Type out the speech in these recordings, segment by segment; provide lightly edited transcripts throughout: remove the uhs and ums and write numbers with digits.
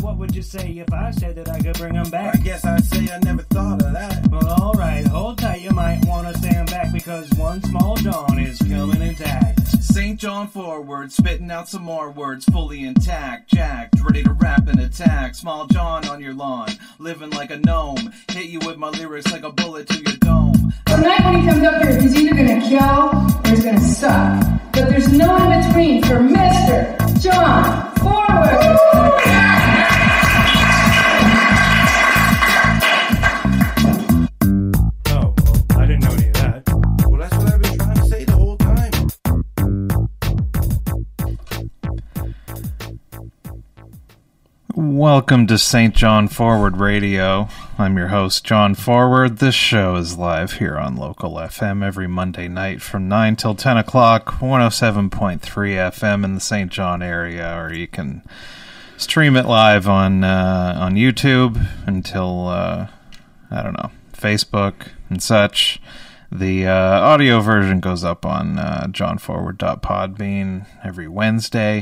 what would you say if I said that I could bring them back? I guess I'd say I never thought of that. Well, alright, hold tight, you might want to stand back because one small John is coming intact. St. John forward, spitting out some more words, fully intact, jacked, ready to rap and attack. Small John on your lawn, living like a gnome, hit you with my lyrics like a bullet to your dome. Tonight when he comes up here, he's either gonna kill or he's gonna suck. But there's no in between for Mr. John Forward. Oh, well, I didn't know any of that. Well, that's what I've been trying to say the whole time. Welcome to St. John Forward Radio. I'm your host, John Forward. This show is live here on Local FM every Monday night from 9 till 10 o'clock, 107.3 FM in the St. John area, or you can stream it live on YouTube until, Facebook and such. The audio version goes up on johnforward.podbean every Wednesday.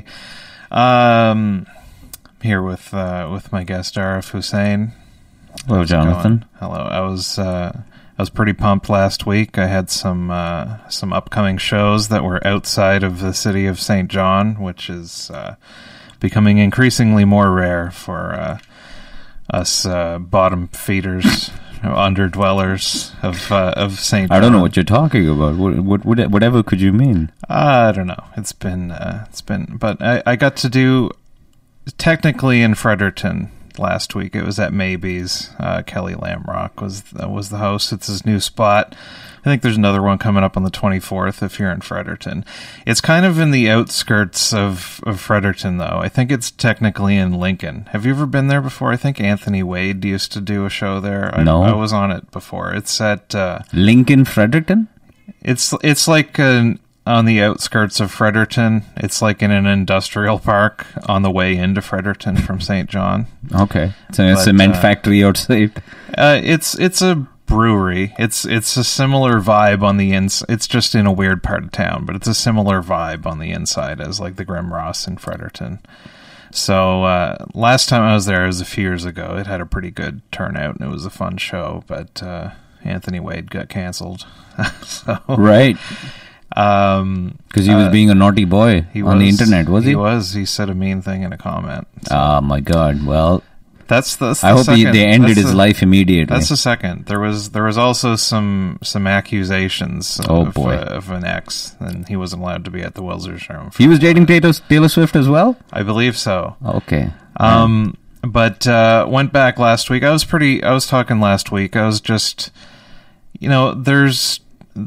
Here with my guest Arif Hussain. Hello, Jonathan. Hello. I was pretty pumped last week. I had some upcoming shows that were outside of the city of St. John, which is becoming increasingly more rare for us bottom feeders, underdwellers of St. John. I don't know what you're talking about. Whatever could you mean? I don't know. It's been, but I got to do. Technically in Fredericton last week. It was at Maybe's. Kelly Lamrock was the host. It's his new spot. I think there's another one coming up on the 24th if you're in Fredericton. It's kind of in the outskirts of Fredericton, though. I think it's technically in Lincoln. Have you ever been there before? I think Anthony Wade used to do a show there. No. I was on it before. It's at... Lincoln, Fredericton? It's like on the outskirts of Fredericton. It's like in an industrial park on the way into Fredericton from St. John. Okay. So a cement factory outside? It's a brewery. It's a similar vibe on the inside. It's just in a weird part of town, but it's a similar vibe on the inside as like the Grim Ross in Fredericton. So last time I was there, it was a few years ago. It had a pretty good turnout, and it was a fun show, but Anthony Wade got canceled. Right. Because he was being a naughty boy on the internet, was he? He was. He said a mean thing in a comment. So. Oh my God! Well, that's the. I hope they ended his life immediately. That's the second. There was also some accusations of an ex, and he wasn't allowed to be at the Wilsers room. He was dating Taylor Swift as well? I believe so. Okay. But went back last week. I was talking last week. I was just, there's.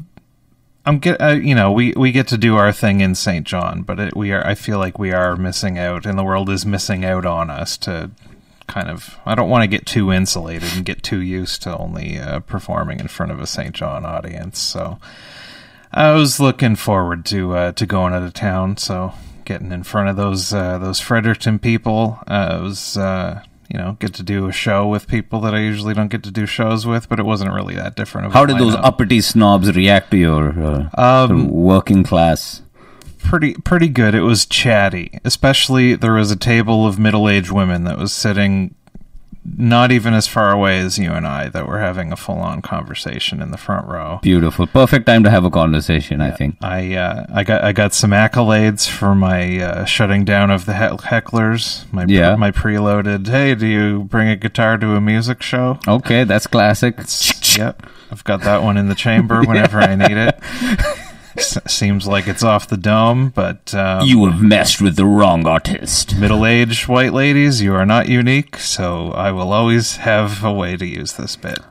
We get to do our thing in St. John, but I feel like we are missing out, and the world is missing out on us to kind of. I don't want to get too insulated and get too used to only performing in front of a St. John audience. So I was looking forward to going out of town. So getting in front of those Fredericton people, it was. Get to do a show with people that I usually don't get to do shows with, but it wasn't really that different. How did those uppity snobs react to your working class? Pretty good. It was chatty. Especially there was a table of middle-aged women that was sitting not even as far away as you and I, that were having a full-on conversation in the front row. Beautiful. Perfect time to have a conversation, I think. I got some accolades for my shutting down of the hecklers, my preloaded, hey, do you bring a guitar to a music show? Okay, that's classic. Yep, I've got that one in the chamber whenever I need it. Seems like it's off the dome, but... you have messed with the wrong artist. Middle-aged white ladies, you are not unique, so I will always have a way to use this bit.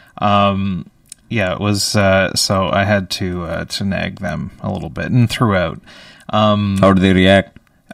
It was... so I had to nag them a little bit, and throughout. How did they react?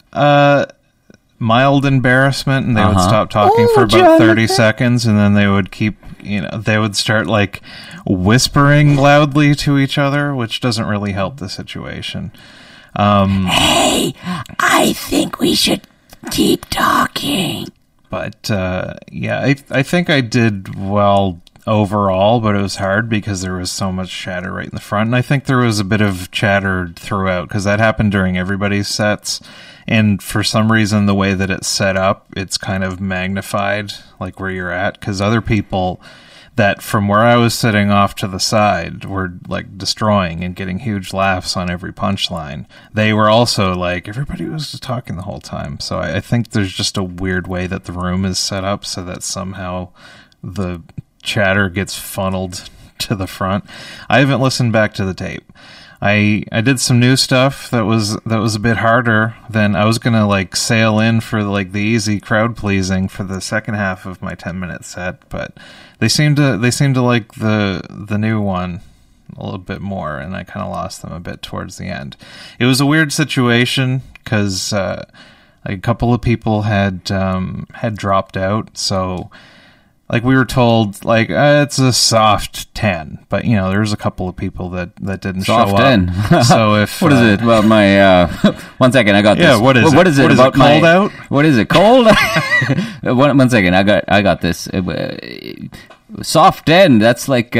Mild embarrassment, and they would stop talking for about 30 seconds, and then they would keep... they would start, like, whispering loudly to each other, which doesn't really help the situation. Hey, I think we should keep talking. But, I think I did well overall, but it was hard because there was so much chatter right in the front. And I think there was a bit of chatter throughout because that happened during everybody's sets. And for some reason, the way that it's set up, it's kind of magnified, like where you're at, because other people that from where I was sitting off to the side were like destroying and getting huge laughs on every punchline. They were also like, everybody was just talking the whole time. So I think there's just a weird way that the room is set up so that somehow the chatter gets funneled to the front. I haven't listened back to the tape. I did some new stuff that was a bit harder than I was gonna like sail in for like the easy crowd pleasing for the second half of my 10-minute set, but they seem to like the new one a little bit more, and I kind of lost them a bit towards the end. It was a weird situation because a couple of people had dropped out, so. Like we were told, like it's a soft 10, but you know there was a couple of people that didn't soft show 10. Up. So if what is it about my? 1 second, I got this. Yeah, what is it? What is it about cold my? Out? What is it? Cold? 1 second, I got this. Soft 10. That's like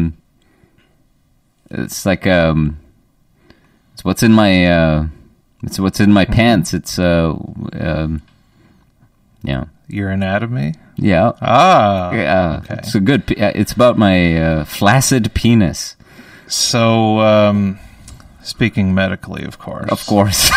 it's like it's what's in my it's what's in my pants. It's yeah. Your anatomy? Yeah. Ah. Okay. It's a good. It's about my flaccid penis. So, speaking medically, of course. Of course.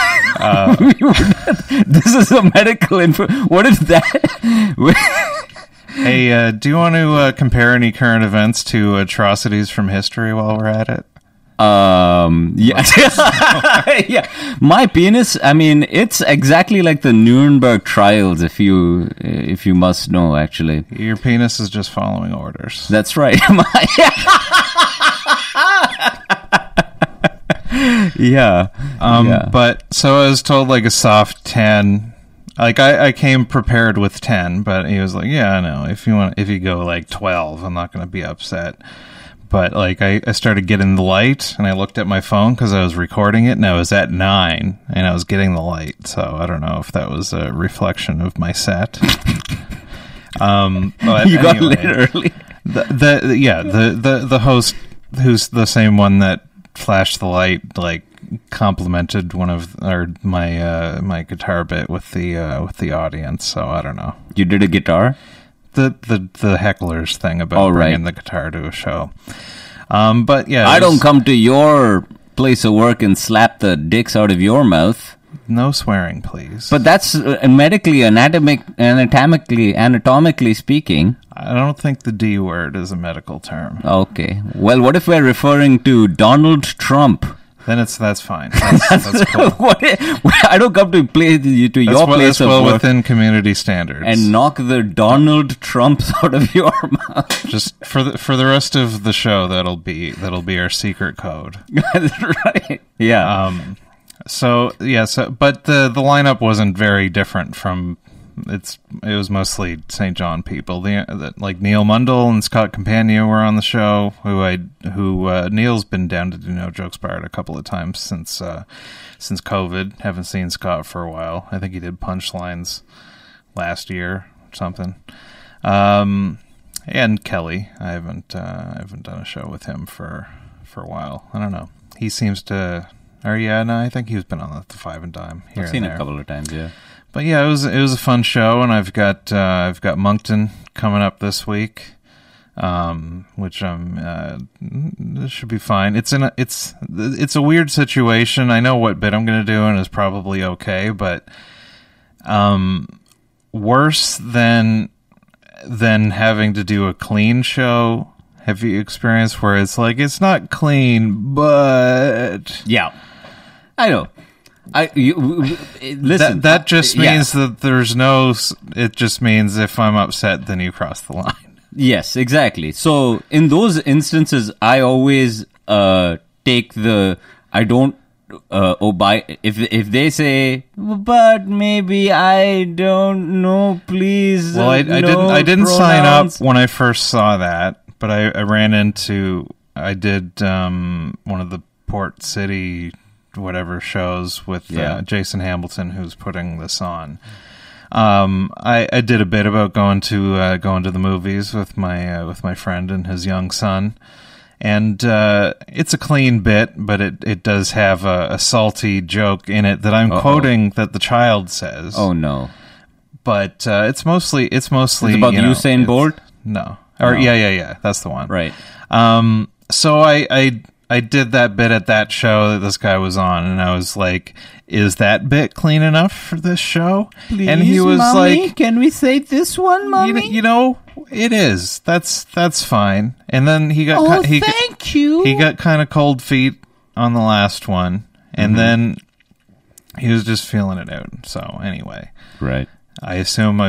This is a medical info. What is that? Hey, do you want to compare any current events to atrocities from history while we're at it? Yeah. Yeah. My penis, I mean, it's exactly like the Nuremberg trials, if you must know, actually. Your penis is just following orders. That's right. Yeah. Yeah. But, so I was told like a soft 10. Like I came prepared with 10, but he was like, yeah, I know. If you go like 12, I'm not going to be upset. But like I started getting the light, and I looked at my phone because I was recording it, and I was at 9, and I was getting the light. So I don't know if that was a reflection of my set. But you got lit early. The host, who's the same one that flashed the light, like complimented my guitar bit with the audience. So I don't know. You did a guitar? The hecklers thing about bringing the guitar to a show. But yeah, I don't come to your place of work and slap the dicks out of your mouth. No swearing, please. But that's medically, anatomically speaking. I don't think the D word is a medical term. Okay. Well, what if we're referring to Donald Trump? Then that's fine. That's cool. I don't come to your place that's of well work within community standards and knock the Donald Trumps out of your mouth. Just for the rest of the show, that'll be our secret code. Right? Yeah. But the lineup wasn't very different from. It was mostly St. John people. Like Neil Mundell and Scott Campagna were on the show. Who Neil's been down to do No Jokes Barred a couple of times since COVID. Haven't seen Scott for a while. I think he did Punchlines last year or something. And Kelly, I haven't done a show with him for a while. I don't know. He seems to. I think he's been on the Five and Dime here. I've seen it a couple of times, yeah. But yeah, it was a fun show, and I've got Moncton coming up this week, which this should be fine. It's a weird situation. I know what bit I'm going to do, and it's probably okay, but worse than having to do a clean show. Have you experienced where it's like it's not clean, but yeah, I know. Listen. That just means that there's no. It just means if I'm upset, then you cross the line. Yes, exactly. So in those instances, I always take the. I don't obey if they say, but maybe I don't know. Please. Well, I didn't sign up when I first saw that, but I ran into. I did one of the Port City. Whatever shows with Jason Hamilton, who's putting this on. I did a bit about going to the movies with my friend and his young son, and it's a clean bit, but it does have a salty joke in it that I'm quoting that the child says. Oh no! But it's mostly It's about Usain Bolt. No, or No. yeah, that's the one. Right. So I did that bit at that show that this guy was on, and I was like, "Is that bit clean enough for this show?" And he was like, "Can we say this one, you know, it is. That's fine." And then he got thank you. he got kind of cold feet on the last one, and then he was just feeling it out. So anyway, Right. I assume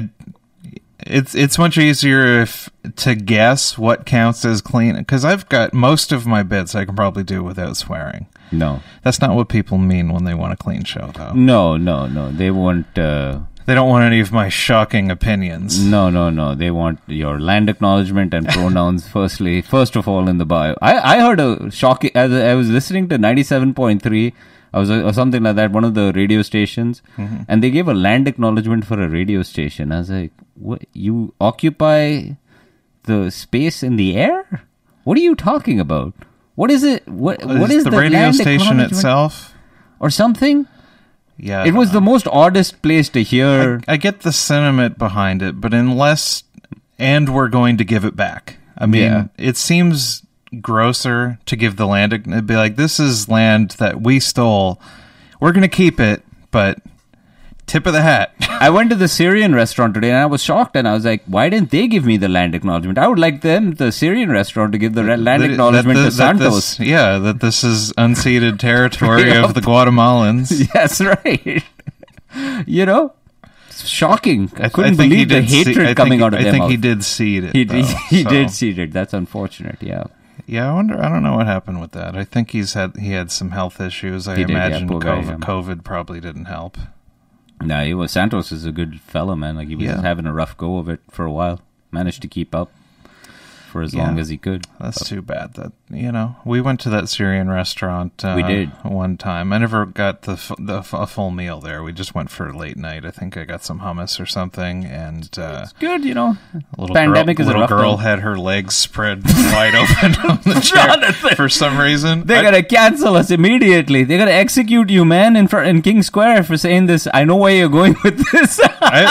it's much easier to guess what counts as clean, because I've got most of my bits I can probably do without swearing. No. That's not what people mean when they want a clean show, though. No. They want. They don't want any of my shocking opinions. No. They want your land acknowledgement and pronouns. First of all, in the bio. I heard a shocking. As I was listening to 97.3. Or something like that, one of the radio stations, and they gave a land acknowledgement for a radio station. I was like, "What? You occupy the space in the air? What are you talking about? What is it? What is the the radio land station acknowledgement itself? or something?" Yeah, It was the most oddest place to hear. I get the sentiment behind it, but and we're going to give it back. I mean, Yeah. it seems grosser to give the land. It'd be like, this is land that we stole. We're going to keep it, but tip of the hat. I went to the Syrian restaurant today and I was shocked, and I was like, why didn't they give me the land acknowledgement? I would like the Syrian restaurant to give the land acknowledgement to Santos. That this is unceded territory of the Guatemalans. Yes, right. You know? It's shocking. I couldn't think he believe the did see- hatred coming out of I their think mouth. he did seed it. He though, did so. see it. That's unfortunate, yeah. Yeah, I don't know what happened with that. I think he had some health issues. I He did, yeah, imagine poor guy, yeah. COVID probably didn't help. No, Santos is a good fella, man. Like, he was having a rough go of it for a while. Managed to keep up for as long as he could. That's too bad. That we went to that Syrian restaurant. We did one time. I never got a full meal there. We just went for a late night. I think I got some hummus or something, and It's good, you know. little Pandemic is a little rough girl time. had her legs spread wide open on the chair for some reason. They're gonna cancel us immediately. They're gonna execute you, man, in King Square for saying this. I know where you're going with this.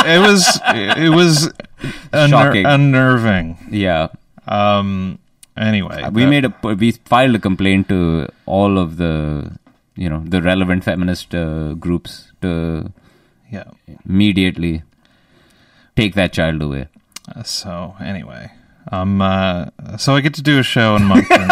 It was Shocking. unnerving. Yeah. Anyway, We filed a complaint to all of the relevant feminist groups to immediately take that child away. So anyway, so I get to do a show in Moncton,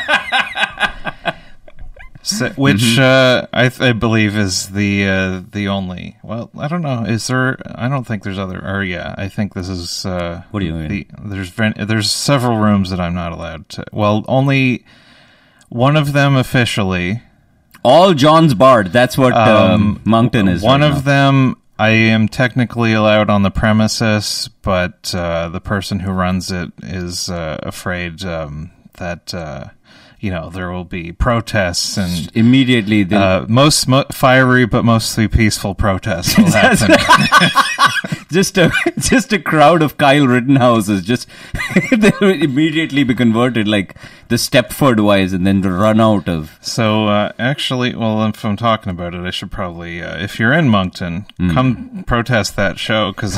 which I believe is the only. Well, I don't know. Is there? I don't think there's other. Or yeah, I think this is. What do you mean? There's several rooms that I'm not allowed to. Well, only one of them officially. All John's barred. That's what Moncton is. One right of now. them I am technically allowed on the premises, but the person who runs it is afraid that there will be protests and Immediately, most fiery but mostly peaceful protests will happen. just a crowd of Kyle Rittenhouses just they will immediately be converted like the Stepford Wives and then run out of. So actually, well, if I'm talking about it, I should probably, if you're in Moncton, come protest that show, because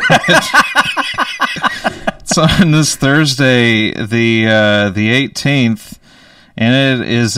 it's on this Thursday, the 18th, and it is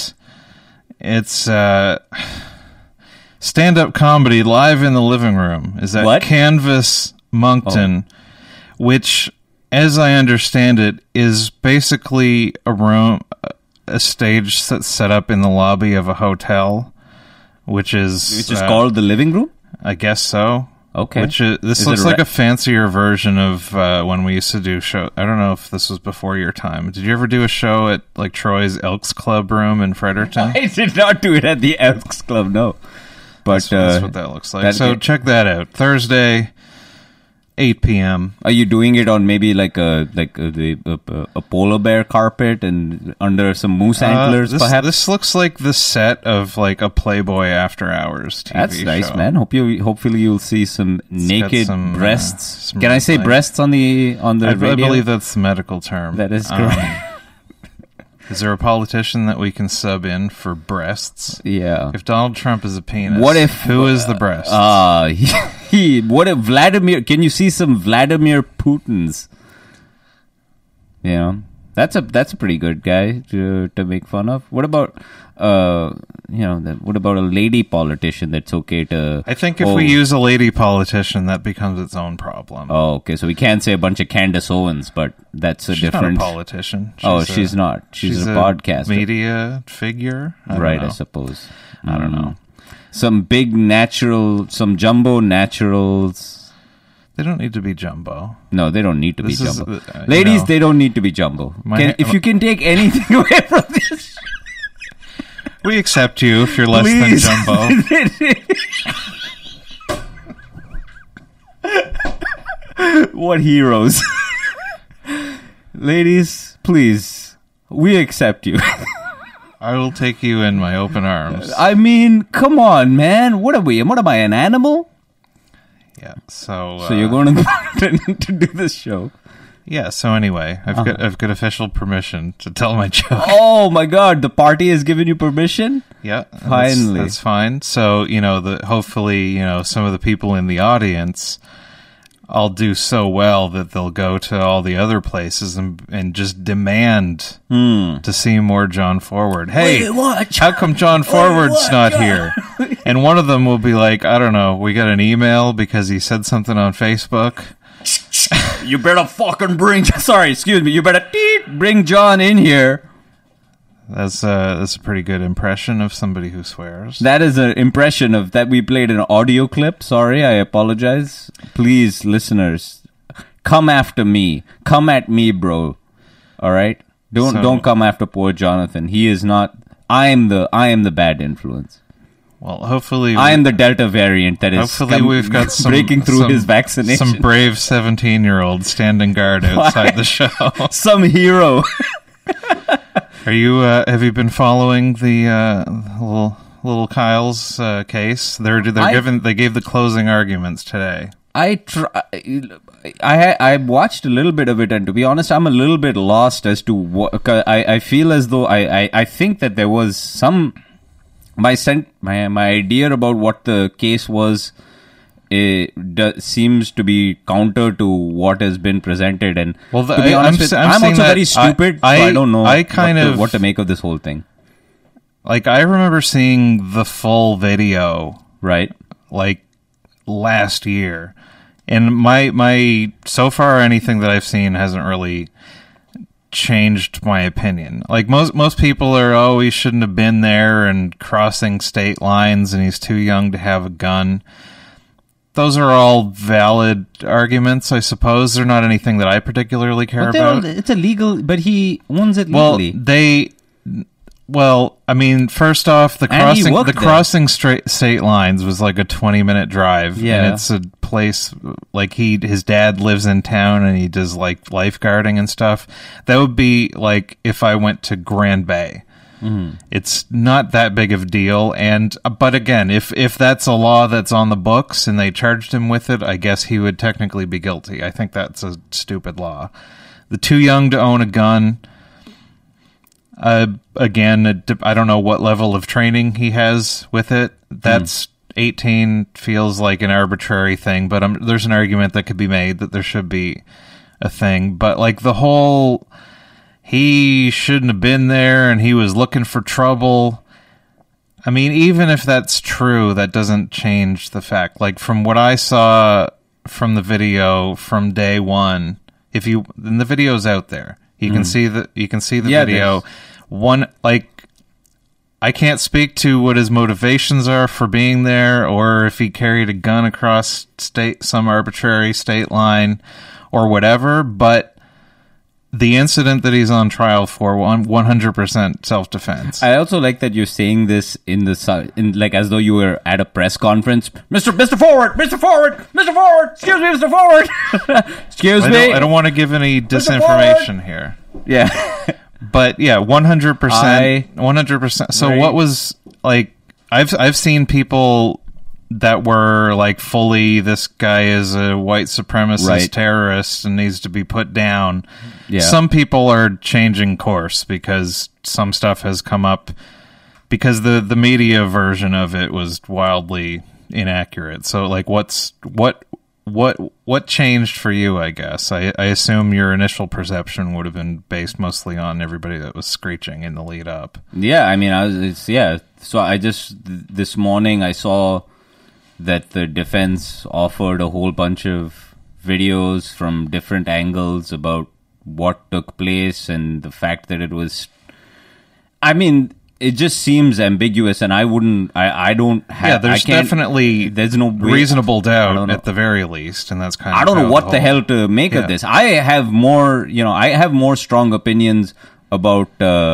stand-up comedy live in the living room. Is at What? Canvas Moncton, which, as I understand it, is basically a stage set up in the lobby of a hotel, which is called the living room. I guess so. Okay. This Is looks it like a fancier version of when we used to do show. I don't know if this was before your time. Did you ever do a show at like Troy's Elks Club room in Fredericton? I did not do it at the Elks Club, no. But That's what that looks like. So check that out. Thursday, 8 p.m. Are you doing it on maybe like a polar bear carpet and under some moose antlers, perhaps? This looks like the set of like a Playboy After Hours TV That's nice, show. man. Hopefully you'll see some naked some, breasts. some Can I say like- breasts on the I radio? believe that's the medical term. That is correct. Is there a politician that we can sub in for breasts? Yeah. If Donald Trump is a penis, What if who is the breast? What if Vladimir? Can you see some Vladimir Putins? Yeah, that's a pretty good guy to make fun of. What about what about a lady politician that's okay to? I think if we use a lady politician, that becomes its own problem. Oh, okay. So we can't say a bunch of Candace Owens, but that's a She's different. not a politician. She's not. She's a podcaster. Media figure. I don't Right, know. I suppose. I don't know. Some big some jumbo naturals. They don't need to be jumbo. No, they don't need to This be is, jumbo. you Ladies, know, they don't need to be jumbo. My- If you can take anything away from this, we accept you if you're less please. than jumbo. What heroes. Ladies, please. We accept you. I will take you in my open arms. I mean, come on, man. What are we? What am I, an animal? Yeah. So So you're going to do this show. Yeah. So anyway, I've got official permission to tell my joke. Oh my God! The party has given you permission. Yeah. Finally. That's fine. So hopefully some of the people in the audience, I'll do so well that they'll go to all the other places and just demand to see more John Forward. Hey, how come John Forward's not here? And one of them will be like, I don't know, we got an email because he said something on Facebook. You better fucking you better bring John in here. That's a pretty good impression of somebody who swears. That is an impression of that. We played an audio clip. Sorry, I apologize. Please, listeners, come after me. Come at me, bro. All right? Don't come after poor Jonathan. He is not. I am the bad influence. Well, hopefully I am the Delta variant that is we've got some, breaking through his vaccination. Some brave 17-year-old standing guard outside the show. Some hero. Are you? Have you been following the little Kyle's case? They gave the closing arguments today. I watched a little bit of it, and to be honest, I'm a little bit lost as to what. I feel as though I think that there was some my idea about what the case was. Seems to be counter to what has been presented, and to be honest, I'm also very stupid. So I don't know what to make of this whole thing. Like, I remember seeing the full video, right? Like last year, and my so far anything that I've seen hasn't really changed my opinion. Like most people are, he shouldn't have been there and crossing state lines, and he's too young to have a gun. Those are all valid arguments, I suppose. They're not anything that I particularly care about. It's illegal, but he owns it legally. I mean, first off, the crossing state lines was like a 20-minute drive, and it's a place like his dad lives in town, and he does like lifeguarding and stuff. That would be like if I went to Grand Bay. Mm-hmm. It's not that big of a deal, but again, if that's a law that's on the books and they charged him with it, I guess he would technically be guilty. I think that's a stupid law. The too young to own a gun. Again, I don't know what level of training he has with it. That's 18 feels like an arbitrary thing, but there's an argument that could be made that there should be a thing. But like the whole, he shouldn't have been there and he was looking for trouble. I mean, even if that's true, that doesn't change the fact. Like from what I saw from the video from day one, and the video's out there. You can see the video. I can't speak to what his motivations are for being there, or if he carried a gun across some arbitrary state line, or whatever. But the incident that he's on trial for, 100% self-defense. I also like that you're saying this in like as though you were at a press conference. Mr. Forward, excuse me, Mr. Forward. Excuse me. I don't want to give any disinformation here. Yeah. But yeah, 100%. 100%. So what was like? I've seen people that were like fully, this guy is a white supremacist terrorist and needs to be put down. Yeah. Some people are changing course because some stuff has come up because the media version of it was wildly inaccurate. So like what changed for you, I guess? I assume your initial perception would have been based mostly on everybody that was screeching in the lead up. Yeah, I mean, so I just, this morning I saw that the defense offered a whole bunch of videos from different angles about what took place and the fact that it was, I mean, it just seems ambiguous, and I don't have... Yeah, there's definitely there's no reasonable doubt at the very least, and that's kind of... I don't know what the hell to make of this. I have more strong opinions about,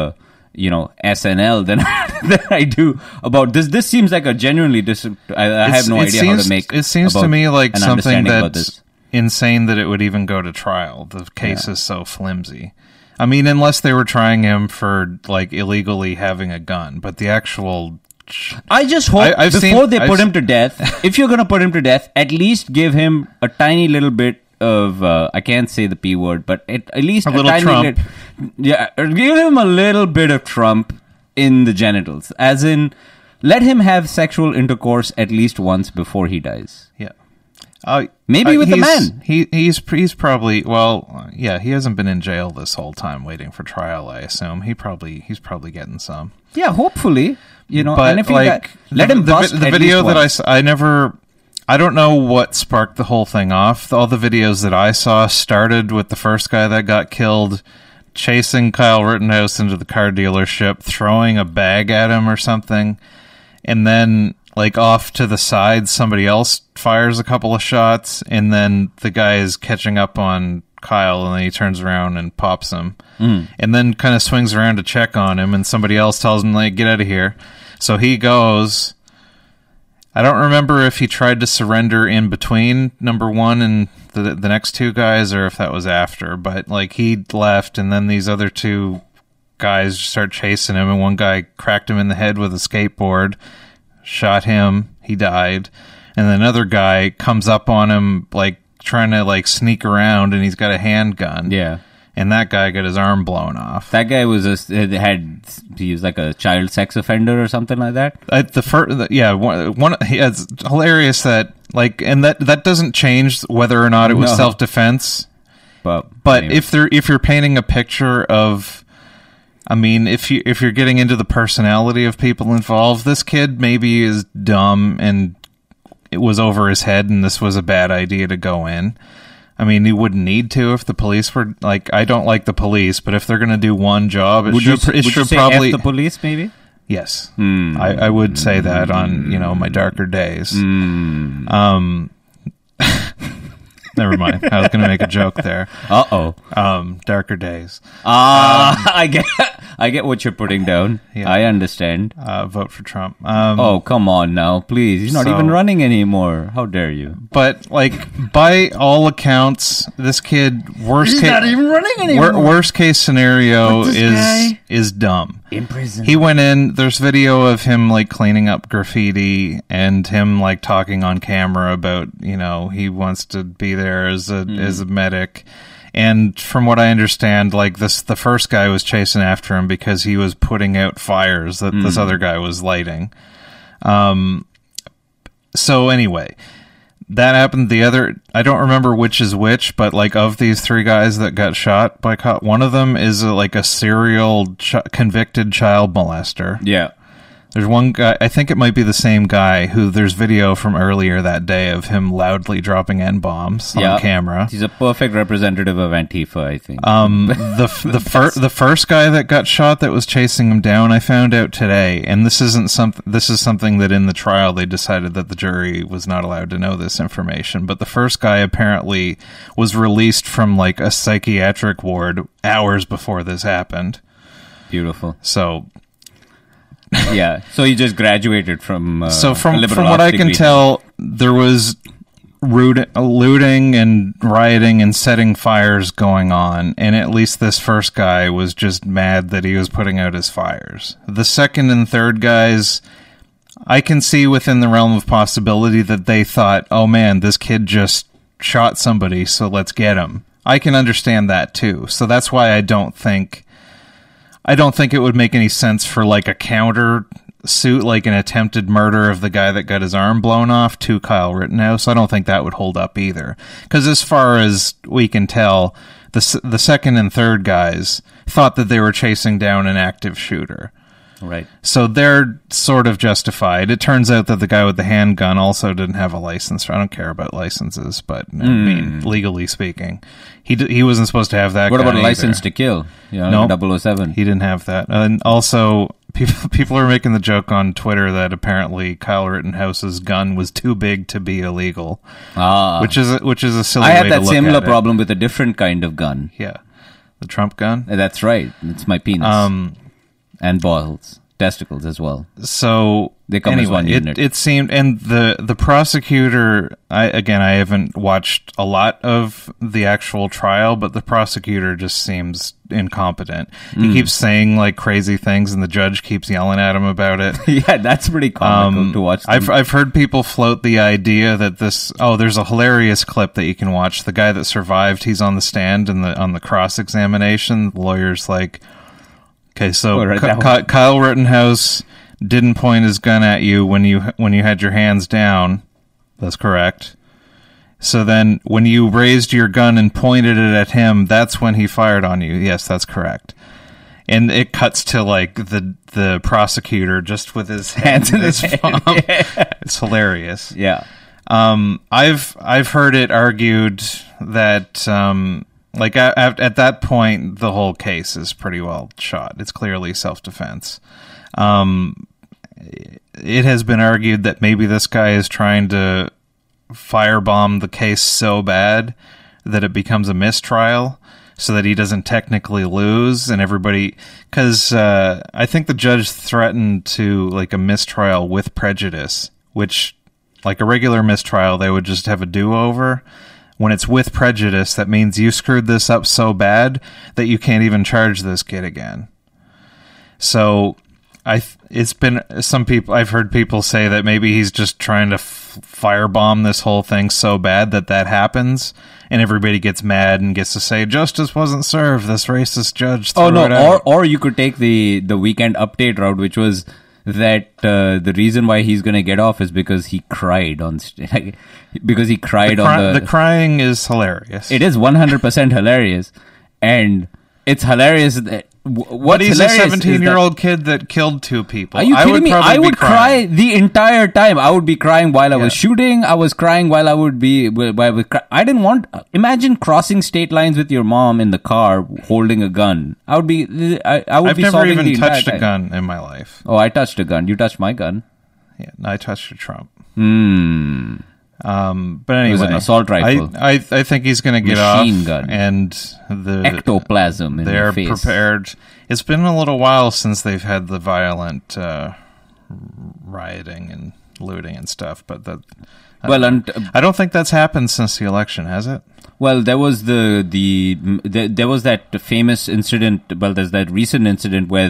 SNL than I do about this. This seems like a genuinely... I have no idea how to make... It seems to me like something that's insane that it would even go to trial. The case is so flimsy. I mean, unless they were trying him for, like, illegally having a gun. But the actual... I just hope they put him to death, if you're going to put him to death, at least give him a tiny little bit of... I can't say the P word, but at least a little tiny Trump. Give him a little bit of Trump in the genitals. As in, let him have sexual intercourse at least once before he dies. Yeah. Maybe with the man. He's probably, well, yeah, he hasn't been in jail this whole time waiting for trial, I assume. He's probably getting some. Yeah, hopefully. But and if like, let him bust the video that I don't know what sparked the whole thing off. All the videos that I saw started with the first guy that got killed chasing Kyle Rittenhouse into the car dealership, throwing a bag at him or something, and then... like off to the side, somebody else fires a couple of shots, and then the guy is catching up on Kyle, and then he turns around and pops him, and then kind of swings around to check on him, and somebody else tells him, like, get out of here. So he goes. I don't remember if he tried to surrender in between number one and the next two guys, or if that was after, but like he left, and then these other two guys start chasing him, and one guy cracked him in the head with a skateboard, shot him, he died, and then another guy comes up on him, like trying to like sneak around, and he's got a handgun. Yeah, and that guy got his arm blown off. That guy was he was like a child sex offender or something like that. It's hilarious that like, and that doesn't change whether or not it was self-defense. But anyway. if you're painting a picture of, I mean, if you're getting into the personality of people involved, this kid maybe is dumb and it was over his head, and this was a bad idea to go in. I mean, he wouldn't need to if the police were like. I don't like the police, but if they're going to do one job, it should probably F the police. Maybe yes, I would say that on my darker days. Never mind. I was going to make a joke there. Darker days. I get what you're putting down. Yeah. I understand. Vote for Trump. Come on now, please. He's not even running anymore. How dare you? But like, by all accounts, this kid he's not even running anymore. Worst case scenario is dumb. In prison. He went in. There's video of him like cleaning up graffiti and him like talking on camera about he wants to be there as a medic. And from what I understand, like the first guy was chasing after him because he was putting out fires that this other guy was lighting. So anyway, that happened. I don't remember which is which, but like of these three guys that got shot by cop, one of them is like a serial convicted child molester. Yeah. There's one guy, I think it might be the same guy, who there's video from earlier that day of him loudly dropping N-bombs on camera. He's a perfect representative of Antifa, I think. The first guy that got shot that was chasing him down, I found out today, and this is something that in the trial they decided that the jury was not allowed to know this information, but the first guy apparently was released from like a psychiatric ward hours before this happened. Beautiful. So yeah, so he just graduated from from liberal what arts I can degree. tell, there was looting and rioting and setting fires going on, and at least this first guy was just mad that he was putting out his fires. The second and third guys, I can see within the realm of possibility that they thought, oh man, this kid just shot somebody, so let's get him. I can understand that too. So that's why I don't think it would make any sense for like a counter suit, like an attempted murder of the guy that got his arm blown off to Kyle Rittenhouse. I don't think that would hold up either. Because as far as we can tell, the second and third guys thought that they were chasing down an active shooter. Right. So they're sort of justified. It turns out that the guy with the handgun also didn't have a license. I don't care about licenses, but I mean, legally speaking, he wasn't supposed to have that. What about a gun license either. to kill? You know, Nope. 007. He didn't have that. And also, people are making the joke on Twitter that apparently Kyle Rittenhouse's gun was too big to be illegal, which is a silly I way had to that look similar at it. problem with a different kind of gun. Yeah, the Trump gun. That's right. It's my penis. And balls. Testicles as well. So They come as one unit. It seemed, and the prosecutor. I haven't watched a lot of the actual trial, but the prosecutor just seems incompetent. He keeps saying like crazy things, and the judge keeps yelling at him about it. Yeah, that's pretty comical to watch. I've heard people float the idea that there's a hilarious clip that you can watch. The guy that survived, he's on the stand and on the cross examination. The lawyer's like, okay, so Kyle Rittenhouse didn't point his gun at you when you had your hands down. That's correct. So then when you raised your gun and pointed it at him, that's when he fired on you. Yes, that's correct. And it cuts to like the prosecutor just with his hands in his palm. It's hilarious. Yeah. I've heard it argued that like at that point the whole case is pretty well shot. It's clearly self-defense. It has been argued that maybe this guy is trying to firebomb the case so bad that it becomes a mistrial, so that he doesn't technically lose, and everybody, because I think the judge threatened to like a mistrial with prejudice, which like a regular mistrial they would just have a do-over. When it's with prejudice, that means you screwed this up so bad that you can't even charge this kid again. So it's been some people. I've heard people say that maybe he's just trying to firebomb this whole thing so bad that happens, and everybody gets mad and gets to say justice wasn't served. This racist judge. Oh no! Or you could take the Weekend Update route, which was that the reason why he's going to get off is because he cried on because he cried on the crying is hilarious. It is 100% hilarious, and it's hilarious that what he's a 17-year-old kid that killed two people. Are you kidding me? I would cry crying the entire time. I would be crying while I was shooting. I was crying while I would be. I didn't want. Imagine crossing state lines with your mom in the car holding a gun. I would be. I would I've be. never even the touched entire a gun in my life. Oh, I touched a gun. You touched my gun. Yeah, I touched a Trump. But anyway, It was an assault rifle. I think he's going to get Machine off, gun. and the Ectoplasm in they're the face. prepared. It's been a little while since they've had the violent rioting and looting and stuff, but I don't think that's happened since the election, has it? Well, there was there was that famous incident. Well, there's that recent incident where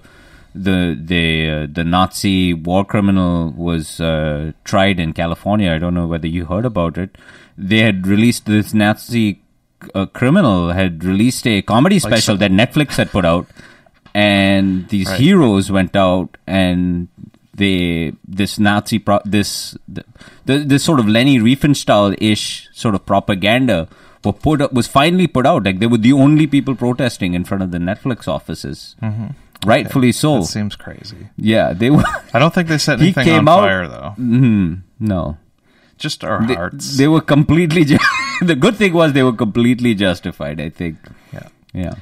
the Nazi war criminal was tried in California. I don't know whether you heard about it. They had released this Nazi criminal had released a comedy special that Netflix had put out, and these heroes went out and this Nazi this sort of Leni Riefenstahl-ish sort of propaganda was finally put out. Like they were the only people protesting in front of the Netflix offices. Mm-hmm. Rightfully so. That seems crazy. Yeah, they were. I don't think they set He anything came on out- fire, though. No. Just our hearts. They were completely. The good thing was they were completely justified, I think. Yeah. Yeah.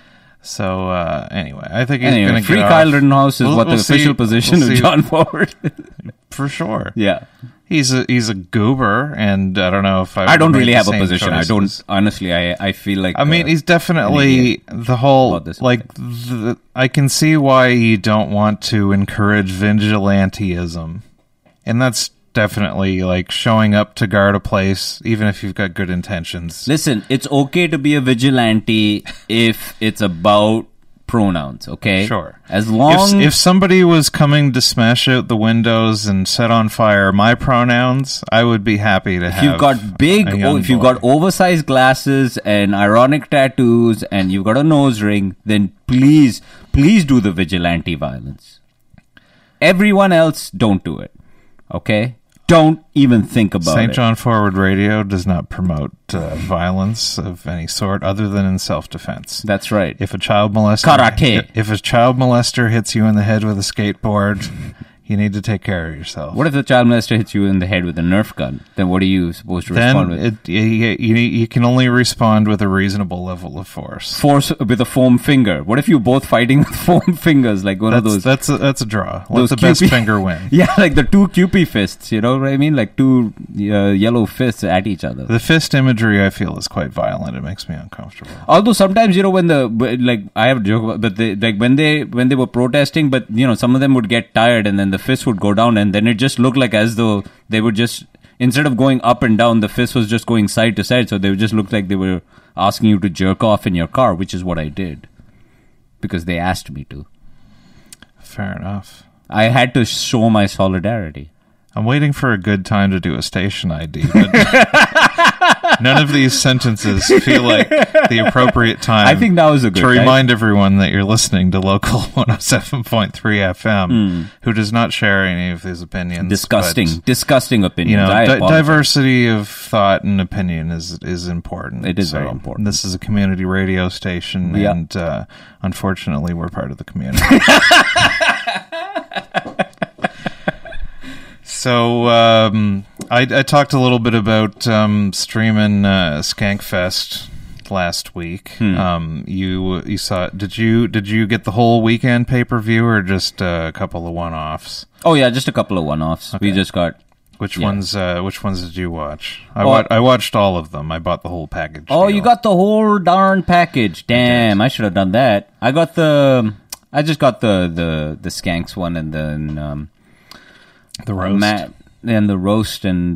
So, anyway, I think he's Anyway, going to Free get Kyle off. Rittenhouse is what the We'll official see. position We'll of see. John Forward. For sure. Yeah. He's a goober, and I don't know if I don't would really make have the a same position. choices. I don't. Honestly, I feel like. I mean, he's definitely the whole about this like. I can see why you don't want to encourage vigilantism, and that's definitely like showing up to guard a place, even if you've got good intentions. Listen, it's okay to be a vigilante if it's about pronouns, okay? Sure. As long If somebody was coming to smash out the windows and set on fire my pronouns, I would be happy to have. you've got big, a young if you've boy. got oversized glasses and ironic tattoos and you've got a nose ring, then please do the vigilante violence. Everyone else, don't do it, okay? Don't even think about St. it. John Forward Radio does not promote violence of any sort other than in self-defense. That's right. If a child molester Karate. If a child molester hits you in the head with a skateboard, you need to take care of yourself. What if the child molester hits you in the head with a Nerf gun? Then what are you supposed to respond Then with? you can only respond with a reasonable level of force. Force with a foam finger. What if you're both fighting with foam fingers, like one of those? That's a draw. Let those the best Cupid- finger win. Yeah, like the two Cupid fists. You know what I mean? Like two yellow fists at each other. The fist imagery, I feel, is quite violent. It makes me uncomfortable. Although sometimes, you know, when I have a joke about, but when they were protesting, but you know, some of them would get tired and then the fist would go down, and then it just looked like as though they would just, instead of going up and down, the fist was just going side to side. So they would just look like they were asking you to jerk off in your car, which is what I did because they asked me to. Fair enough. I had to show my solidarity. I'm waiting for a good time to do a station ID, but none of these sentences feel like the appropriate time. I think now is a good to time. remind everyone that you're listening to Local 107.3 FM, who does not share any of these opinions. Disgusting but, opinions. you know, I apologize. diversity of thought and opinion is important. It is very important. This is a community radio station, Yeah. and unfortunately, we're part of the community. So I talked a little bit about streaming Skankfest last week. You saw? Did you get the whole weekend pay-per-view or just a couple of one-offs? Oh yeah, just a couple of one-offs. We just got. Which Yeah. ones did you watch? Oh. I watched all of them. I bought the whole package. Oh, deal. you got the whole darn package. Damn, I should have done that. I just got the Skanks one and then the roast. Matt and the roast and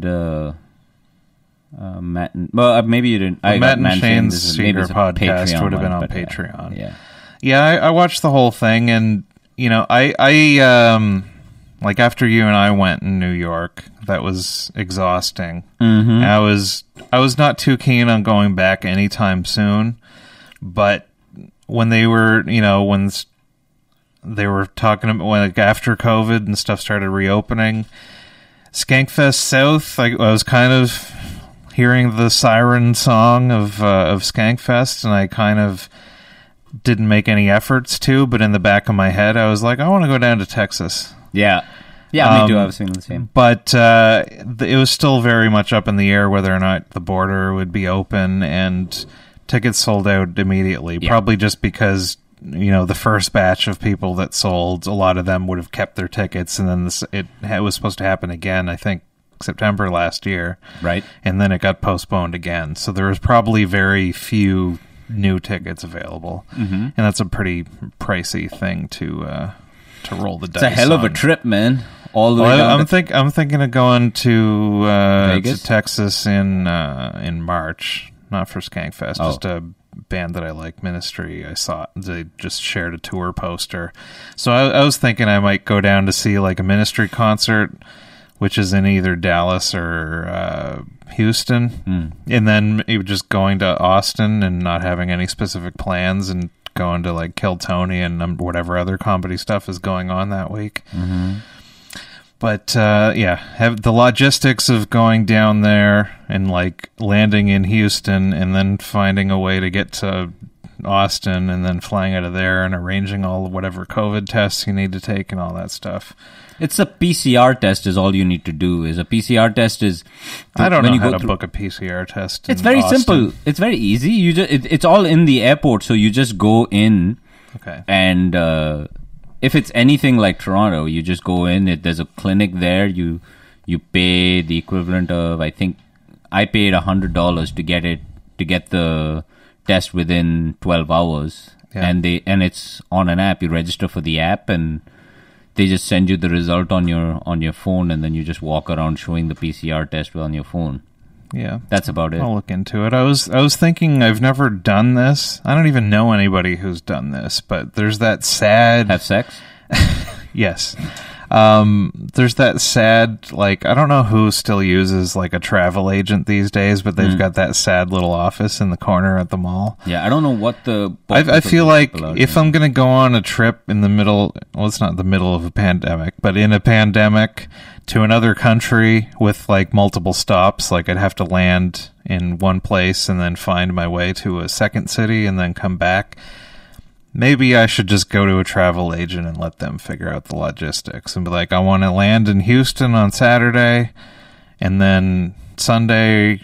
Matt. Maybe you didn't. I Matt got and Shane's maybe secret it's a podcast Patreon would have been one, on but yeah. Patreon. Yeah. Yeah, I watched the whole thing, and you know, I like after you and I went in New York, that was exhausting. Mm-hmm. I was not too keen on going back anytime soon, but when they were, you know, when they were talking about like after COVID and stuff started reopening, Skankfest South, I was kind of hearing the siren song of Skankfest, and I kind of didn't make any efforts to, but in the back of my head, I was like, I want to go down to Texas. Yeah. Yeah, me too. I was feeling the same. But it was still very much up in the air whether or not the border would be open, and tickets sold out immediately. Yeah. Probably just because, you know, the first batch of people that sold, a lot of them would have kept their tickets, and then it was supposed to happen again, I think, September last year. Right. And then it got postponed again. So there was probably very few new tickets available. Mm-hmm. And that's a pretty pricey thing to roll the dice. It's a hell of a on. trip, man. All the way Well, down I'm thinking of going to Vegas? Texas in March, not for Skankfest, Oh. just a band that I like, Ministry. I saw they just shared a tour poster, so I was thinking I might go down to see like a Ministry concert, which is in either Dallas or Houston, and then maybe just going to Austin and not having any specific plans and going to like Kill Tony and whatever other comedy stuff is going on that week. But have the logistics of going down there and like landing in Houston and then finding a way to get to Austin and then flying out of there and arranging all whatever COVID tests you need to take and all that stuff. It's a PCR test is all you need to do. Is a PCR test is... I don't when know you how go to book a PCR test. It's in very Austin. simple. It's very easy. You just it's all in the airport, so you just go in. Okay. And if it's anything like Toronto, you just go in. There's a clinic there. You pay the equivalent of, I think I paid $100 to get the test within 12 hours. Yeah. And it's on an app. You register for the app and they just send you the result on your phone, and then you just walk around showing the PCR test on your phone. Yeah. That's about it. I'll look into it. I was thinking I've never done this. I don't even know anybody who's done this, but there's that sad... Have sex? Yes. There's that sad, like, I don't know who still uses like a travel agent these days, but they've got that sad little office in the corner at the mall. Yeah, I don't know what the... I feel like if I'm going to go on a trip in the middle, well, it's not the middle of a pandemic, but in a pandemic to another country with like multiple stops, like I'd have to land in one place and then find my way to a second city and then come back. Maybe I should just go to a travel agent and let them figure out the logistics and be like, I want to land in Houston on Saturday and then Sunday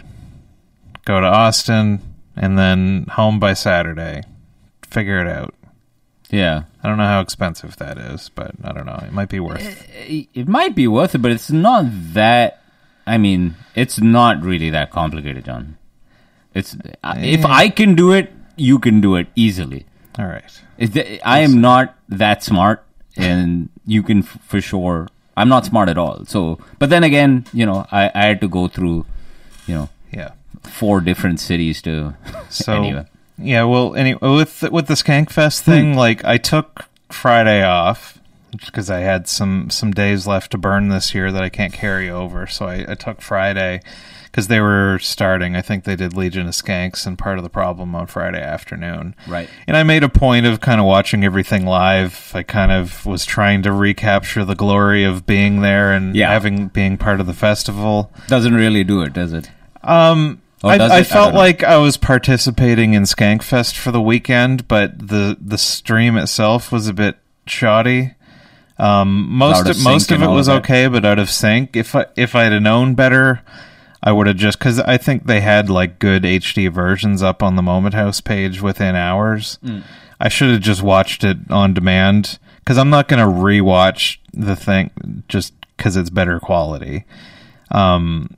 go to Austin and then home by Saturday. Figure it out. Yeah. I don't know how expensive that is, but I don't know. It might be worth it. It might be worth it, but it's not that... I mean, it's not really that complicated, John. If I can do it, you can do it easily. All right. I am not that smart, and you can for sure. I'm not smart at all. So, but then again, I had to go through, Yeah. 4 different cities to. So anyway. Yeah. Well, anyway, with the Skankfest thing, like I took Friday off because I had some days left to burn this year that I can't carry over. So I took Friday. Because they were starting, I think they did Legion of Skanks and Part of the Problem on Friday afternoon. Right. And I made a point of kind of watching everything live. I kind of was trying to recapture the glory of being there and being part of the festival. Doesn't really do it, does it? I felt like I was participating in Skankfest for the weekend, but the stream itself was a bit shoddy. Most of it was okay, but out of sync. If I'd have known better, I would have just, because I think they had like good HD versions up on the Moment House page within hours. I should have just watched it on demand, because I'm not going to rewatch the thing just because it's better quality. But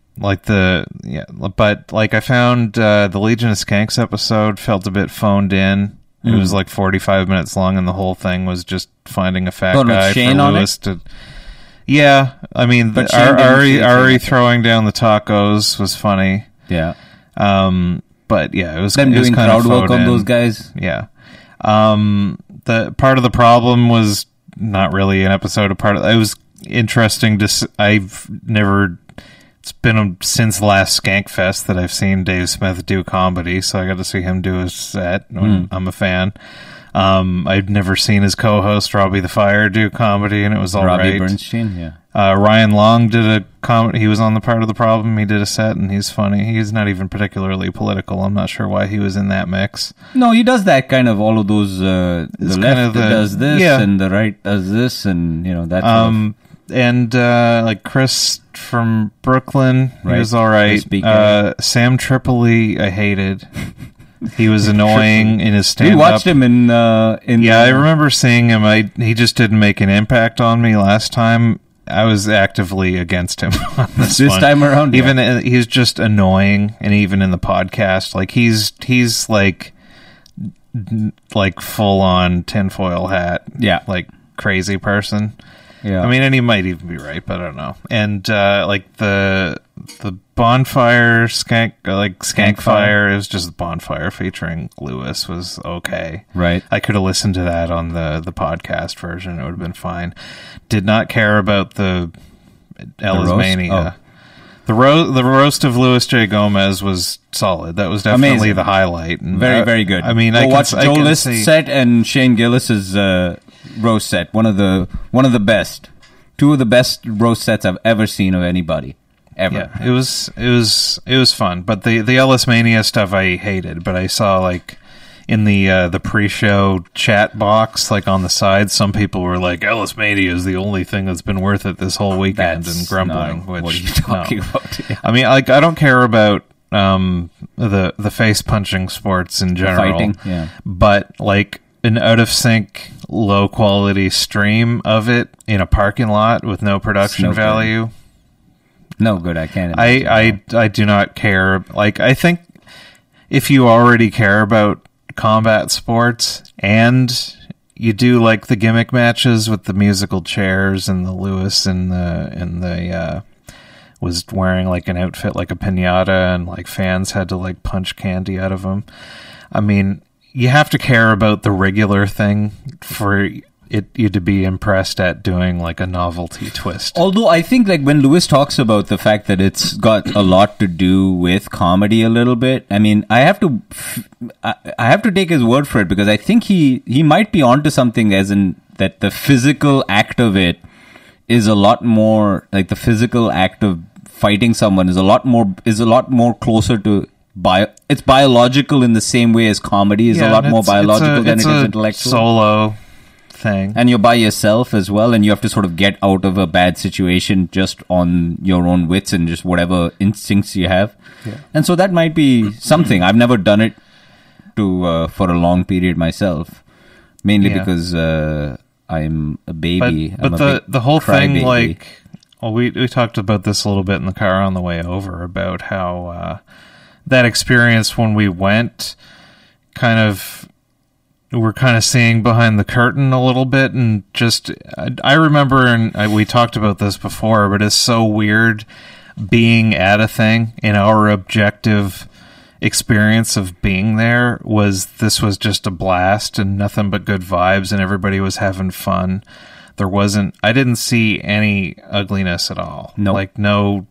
like I found the Legion of Skanks episode felt a bit phoned in. It was like 45 minutes long, and the whole thing was just finding a fat guy for Lewis to... Yeah, I mean, Ari throwing down the tacos was funny. Yeah. But yeah, it was them doing kind crowd of work on those guys. Yeah. The Part of the Problem was not really an episode of Part of... It was interesting to... I've never... It's been since last Skankfest that I've seen Dave Smith do comedy, so I got to see him do his set. I'm a fan. I'd never seen his co-host Robbie the Fire do comedy, and it was all right. Robbie Bernstein, yeah. Ryan Long did a comedy. He was on the Part of the Problem. He did a set, and he's funny. He's not even particularly political. I'm not sure why he was in that mix. No, he does that kind of all of those. The left does this, and the right does this, and that. And like Chris from Brooklyn, he was all right. Sam Tripoli, I hated. He was annoying in his stand-up. We watched him in I remember seeing him. He just didn't make an impact on me last time. I was actively against him on this time around. Even he's just annoying, and even in the podcast, like he's like full on tinfoil hat, like crazy person. Yeah, I mean, and he might even be right, but I don't know. And like the bonfire Skankfire is just bonfire featuring Lewis was okay. Right. I could have listened to that on the podcast version. It would have been fine. Did not care about the Ellis Mania. The roast of Louis J. Gomez was solid. That was definitely amazing. The highlight. And very, very good. I mean, I watched Joe List's set and Shane Gillis's roast set. One of the best. 2 of the best roast sets I've ever seen of anybody. Ever. Yeah, it was fun. But the Ellis Mania stuff I hated. But I saw like in the pre-show chat box, like on the side, some people were like, Ellis Mania is the only thing that's been worth it this whole weekend, and grumbling. What are you talking about? Yeah. I mean, like, I don't care about the face punching sports in general, Fighting, yeah. but like an out of sync, low quality stream of it in a parking lot with no production No good. value. No good. I can't. imagine that. I do not care. Like, I think if you already care about combat sports and you do like the gimmick matches with the musical chairs and the Lewis and the was wearing like an outfit like a piñata and like fans had to like punch candy out of him. I mean, you have to care about the regular thing for you to be impressed at doing like a novelty twist. Although I think like when Lewis talks about the fact that it's got a lot to do with comedy a little bit, I mean, I have to take his word for it, because I think he might be onto something, as in that the physical act of it is a lot more, like the physical act of fighting someone is a lot more closer to it's biological in the same way as comedy is a lot more biological than it is intellectual. Solo thing. And you're by yourself as well, and you have to sort of get out of a bad situation just on your own wits and just whatever instincts you have. Yeah. And so that might be something. I've never done it for a long period myself, mainly because I'm a baby. But the whole thing, baby. like, well, we talked about this a little bit in the car on the way over about how that experience when we went we're kind of seeing behind the curtain a little bit, and just I remember, and we talked about this before, but it's so weird being at a thing, and our objective experience of being there was just a blast and nothing but good vibes, and everybody was having fun. I didn't see any ugliness at all. No. Like no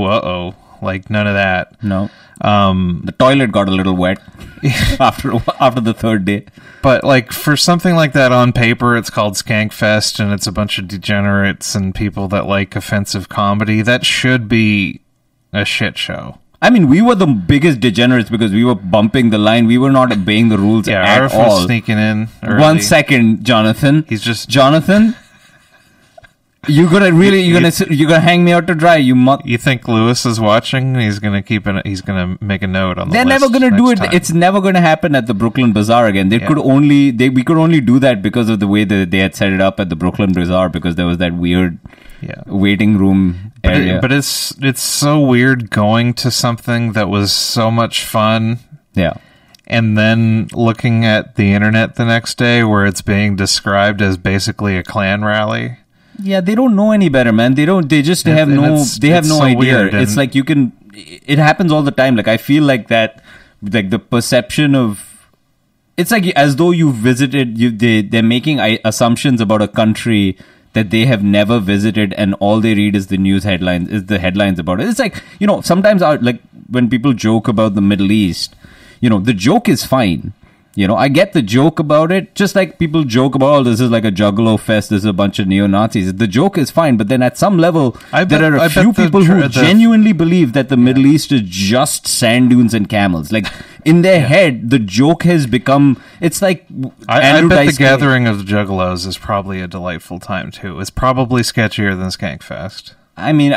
like none of that. No. The toilet got a little wet after the third day. But like for something like that on paper, it's called Skankfest, and it's a bunch of degenerates and people that like offensive comedy. That should be a shit show. I mean, we were the biggest degenerates because we were bumping the line. We were not obeying the rules at Arif all. was sneaking in early. 1 second, Jonathan. Jonathan. You're gonna hang me out to dry. You think Lewis is watching? He's gonna make a note on the They're list never gonna do it. time. It's never gonna happen at the Brooklyn Bazaar again. We could only do that because of the way that they had set it up at the Brooklyn Bazaar, because there was that weird waiting room area. But it's so weird going to something that was so much fun. Yeah. And then looking at the internet the next day where it's being described as basically a Klan rally. Yeah, they don't know any better, man. They have no so idea. weird, It's like it happens all the time. Like I feel like that, like the perception of, it's like as though you visited, they're making assumptions about a country that they have never visited, and all they read is the news headlines, about it. It's like, sometimes like when people joke about the Middle East, the joke is fine. I get the joke about it, just like people joke about, oh, this is like a juggalo fest, this is a bunch of neo-Nazis. The joke is fine, but then at some level, there are a few people who genuinely believe that the Middle East is just sand dunes and camels. Like, in their head, the joke has become, it's like I bet the gathering of the juggalos is probably a delightful time, too. It's probably sketchier than Skankfest. I mean,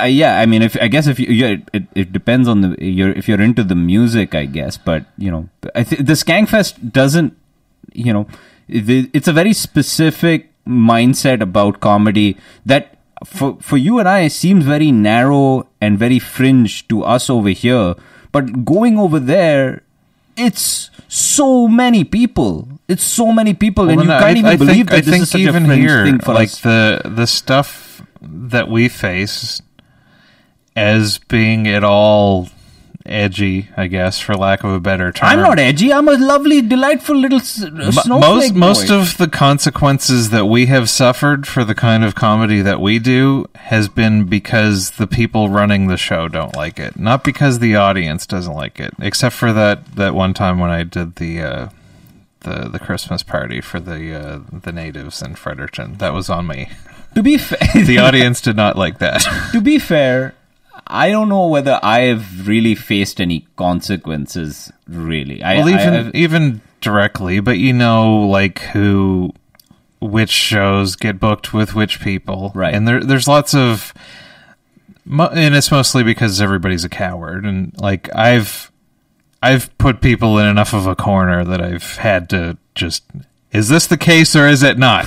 it depends on if you're into the music, I guess. But I think the Skankfest doesn't. It's a very specific mindset about comedy that for you and I seems very narrow and very fringe to us over here. But going over there, it's so many people. And you can't even believe that this is such a fringe thing for us. The stuff that we face as being at all edgy, I guess, for lack of a better term. I'm not edgy. I'm a lovely, delightful little snowflake Most boy. of the consequences that we have suffered for the kind of comedy that we do has been because the people running the show don't like it, not because the audience doesn't like it. Except for that one time when I did the Christmas party for the natives in Fredericton. That was on me. To be fair, the audience did not like that. To be fair, I don't know whether I have really faced any consequences. Really, even directly, but you know, like which shows get booked with which people, Right. And there's lots of, and it's mostly because everybody's a coward, and like I've put people in enough of a corner that I've had to just, is this the case or is it not?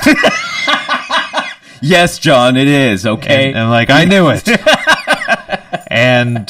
Yes, John, it is. Okay. And like, I knew it. And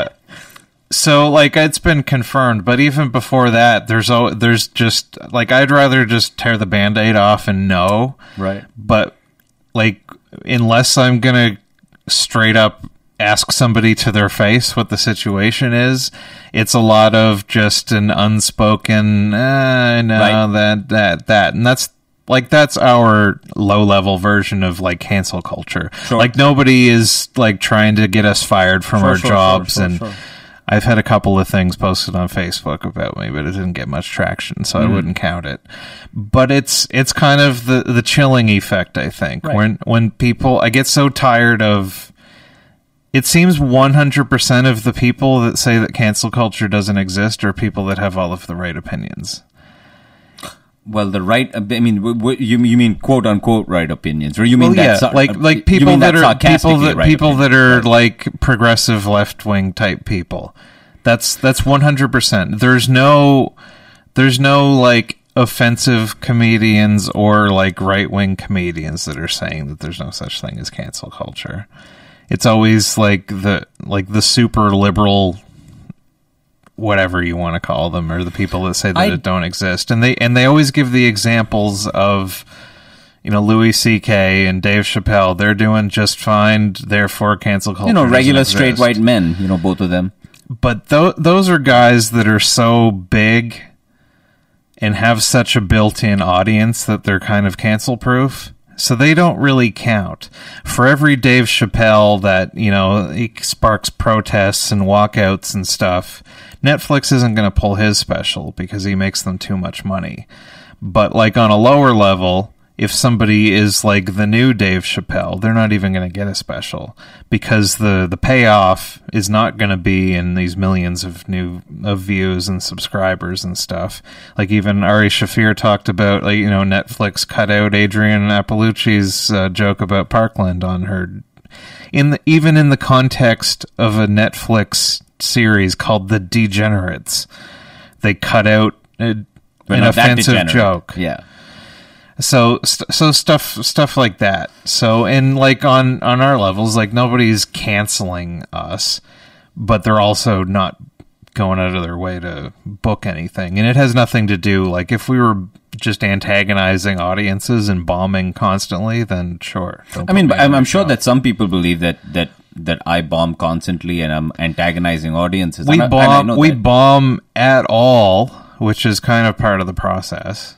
so like it's been confirmed, but even before that, there's just like, I'd rather just tear the Band-Aid off and know. Right. But like, unless I'm gonna straight up ask somebody to their face what the situation is, it's a lot of just an unspoken, no, Right. that, and that's our low level version of like cancel culture. Sure. Like nobody is like trying to get us fired from our jobs, and I've had a couple of things posted on Facebook about me, but it didn't get much traction, so I wouldn't count it. But it's kind of the chilling effect, I think. Right. When people, I get so tired of, it seems 100% of the people that say that cancel culture doesn't exist are people that have all of the right opinions. Well, the right, I mean, you mean quote unquote right opinions, or you mean Well, yeah, like people that are people that are like progressive left wing type people. That's 100%. There's no like offensive comedians or like right wing comedians that are saying that there's no such thing as cancel culture. It's always like the super liberal, whatever you want to call them, or the people that say that it don't exist, and they always give the examples of, you know, Louis C.K. and Dave Chappelle. They're doing just fine, therefore cancel culture. You know, regular doesn't straight exist. white men. You know, both of them. But those are guys that are so big and have such a built-in audience that they're kind of cancel-proof. So they don't really count. For every Dave Chappelle that, you know, he sparks protests and walkouts and stuff, Netflix isn't going to pull his special because he makes them too much money. But like on a lower level, if somebody is like the new Dave Chappelle, they're not even going to get a special because the payoff is not going to be in these millions of views and subscribers and stuff. Like even Ari Shaffir talked about, like, you know, Netflix cut out Adrian Appalucci's joke about Parkland on her. Even in the context of a Netflix series called The Degenerates, they cut out an offensive joke. Yeah. So stuff like that. So, and like on our levels, like nobody's canceling us, but they're also not going out of their way to book anything. And it has nothing to do, like if we were just antagonizing audiences and bombing constantly, then sure. I mean, I'm sure that some people believe that I bomb constantly and I'm antagonizing audiences. We bomb at all, which is kind of part of the process.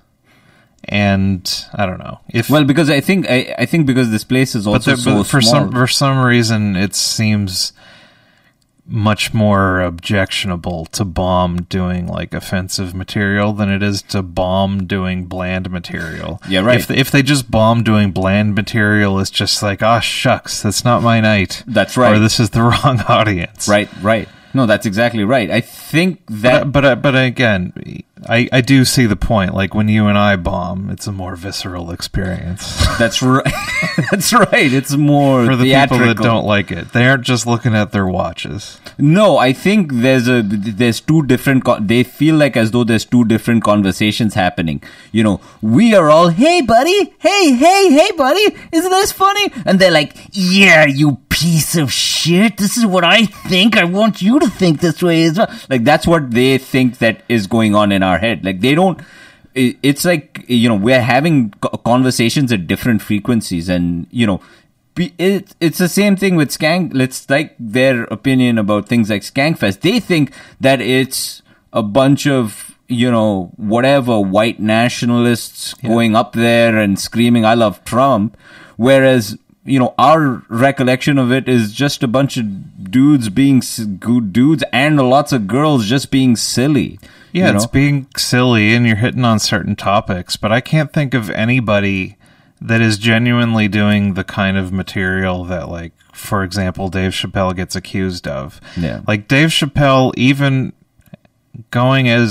And I don't know because I think because this place is also so small. For some reason it seems much more objectionable to bomb doing like offensive material than it is to bomb doing bland material. Yeah, right. If they just bomb doing bland material, it's just like, oh shucks, that's not my night. That's right. Or this is the wrong audience. Right. No, that's exactly right. I think that... But again, I do see the point. Like, when you and I bomb, it's a more visceral experience. That's right. That's right. It's more for the theatrical. people that don't like it. They aren't just looking at their watches. No, I think there's two different... they feel like as though there's two different conversations happening. You know, we are all, hey, buddy. Hey, buddy. Isn't this funny? And they're like, yeah, you piece of shit. This is what I think. I want you to think this way as well. Like, that's what they think that is going on in our head. Like, they don't... It's like, you know, we're having conversations at different frequencies, and, you know, it's the same thing with Skank. Let's like their opinion about things like Skankfest. They think that it's a bunch of, you know, whatever white nationalists going up there and screaming, I love Trump. Whereas, you know, our recollection of it is just a bunch of dudes being good dudes and lots of girls just being silly. Yeah, it's know? being silly and you're hitting on certain topics, but I can't think of anybody that is genuinely doing the kind of material that, like, for example, Dave Chappelle gets accused of. Yeah. Like, Dave Chappelle, even going as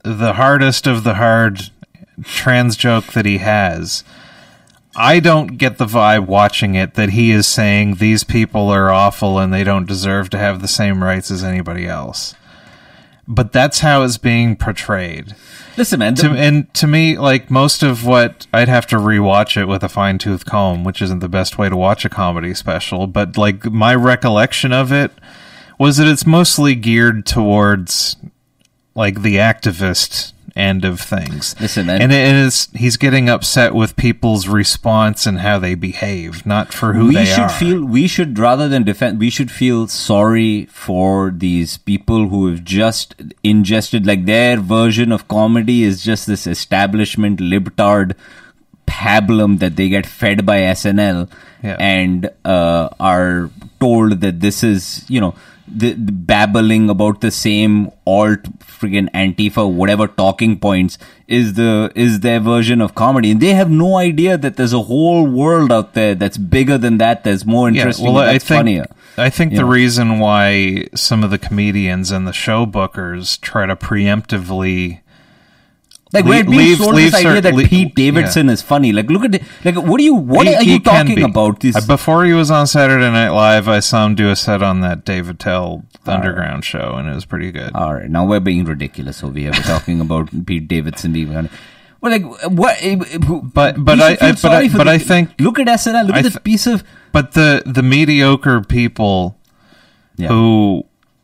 the hardest of the hard trans joke that he has, I don't get the vibe watching it that he is saying these people are awful and they don't deserve to have the same rights as anybody else. But that's how it's being portrayed. Listen, man. And to me, like, most of what, I'd have to rewatch it with a fine-tooth comb, which isn't the best way to watch a comedy special, but, like, my recollection of it was that it's mostly geared towards, like, the activist end of things. Listen, man. And he's getting upset with people's response and how they behave, not for who they are. We should, rather than defend, we should feel sorry for these people who have just ingested, like, their version of comedy is just this establishment libtard pablum that they get fed by SNL and are told that this is, you know, the babbling about the same alt friggin' Antifa whatever talking points is their version of comedy, and they have no idea that there's a whole world out there that's bigger than that, that's more interesting, funnier. I think the reason why some of the comedians and the show bookers try to preemptively like we're being sold this idea that Pete Davidson is funny. Like, look at it. Like, what are you talking about? Before he was on Saturday Night Live, I saw him do a set on that Dave Attell Underground show, and it was pretty good. All right, now we're being ridiculous over here. We're talking about Pete Davidson being funny. Well, like what? But I think look at SNL. Look at this piece of. But the mediocre people who